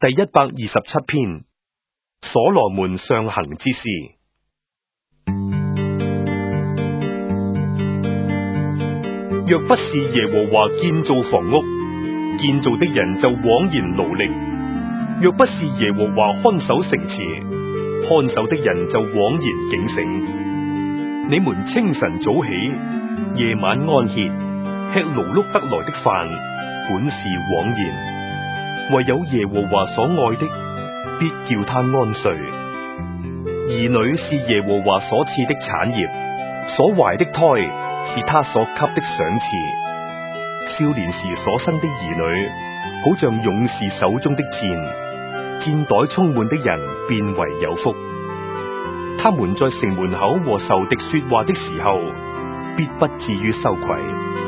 第127篇，所羅門上行之詩。若不是耶和華建造房屋，建造的人就枉然勞力；若不是耶和華看守城池，看守的人就枉然警醒。你們清晨早起，夜晚安歇，吃勞碌得來的飯，本是枉然。唯有耶和華所愛的，必叫他安睡。兒女是耶和華所賜的產業，所懷的胎是他所給的賞賜。少年時所生的兒女，好像勇士手中的箭，箭袋充滿的人便為有福。他們在城門口和仇敵說話的時候，必不至於羞愧。